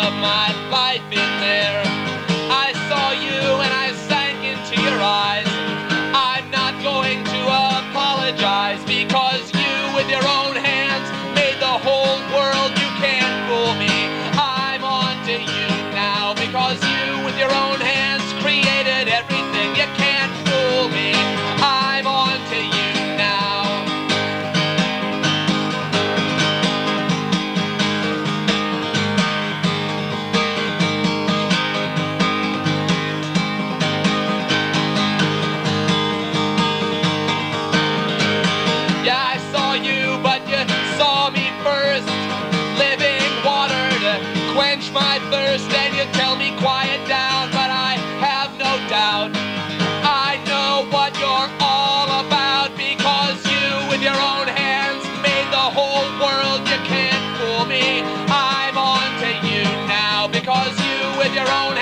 of my life in there. I saw you and I sank into your eyes. I'm not going to apologize because you with your own hands made the whole world. You can't fool me. I'm on to you now because you with your own hands created everything. You can't fool me. I'm on to you now. Yeah, I saw you, but you saw me first. Living water to quench my thirst. And you tell me quiet down, but I have no doubt I know what you're all about because you with your own hands made the whole world. You can't fool me. I'm on to you now because you with your own